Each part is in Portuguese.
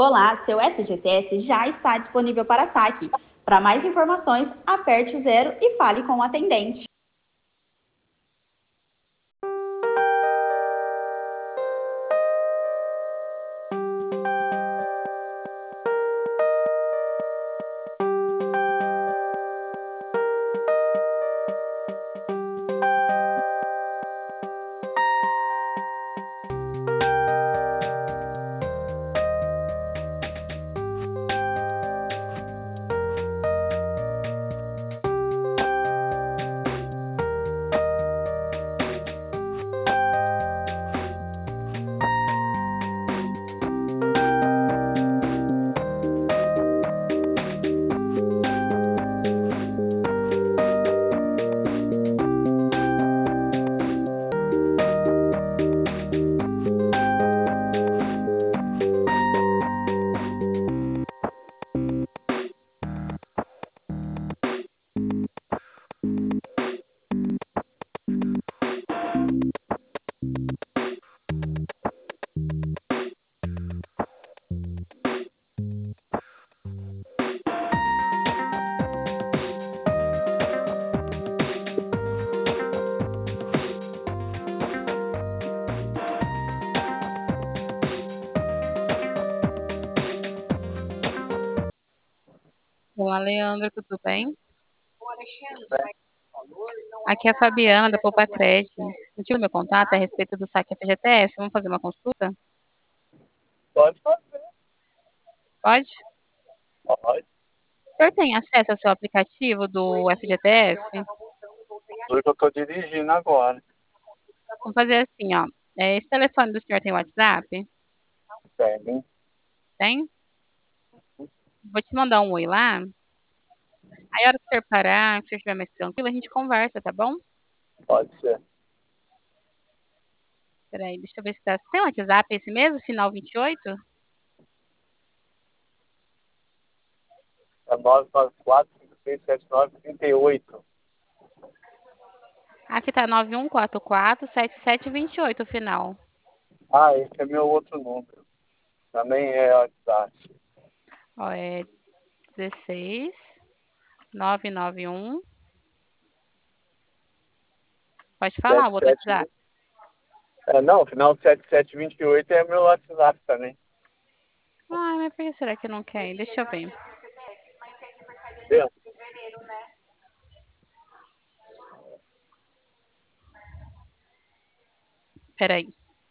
Olá, seu FGTS já está disponível para saque. Para mais informações, aperte o 0 e fale com o atendente. Olá, Leandro, tudo bem? Aqui é a Fabiana, da Poupa Crédito. Eu tive meu contato a respeito do saque FGTS. Vamos fazer uma consulta? Pode fazer, Pode? pode. O senhor tem acesso ao seu aplicativo do FGTS? Porque eu estou dirigindo agora. Vamos fazer assim, ó. Esse telefone do senhor tem WhatsApp? Tem, Tem? Vou te mandar um oi lá. Aí, a hora que o senhor parar, que o senhor estiver mais tranquilo, a gente conversa, tá bom? pode ser. Peraí, deixa eu ver se tá. Você tem WhatsApp esse mesmo, final 28? É 994-5679-38. Aqui tá 91447728 o final. Ah, esse é meu outro número. Também é WhatsApp. Ó, é 16991. Pode falar o outro 77. WhatsApp. Não, final 7728 é meu WhatsApp também. Ah, mas por que será que não quer? Deixa eu ver. Entendeu? Peraí.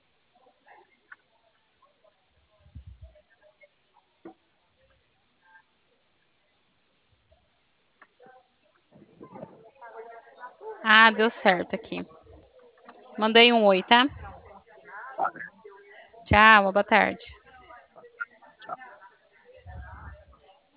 Ah, deu certo aqui. Mandei um oi, tá? Tchau, boa tarde.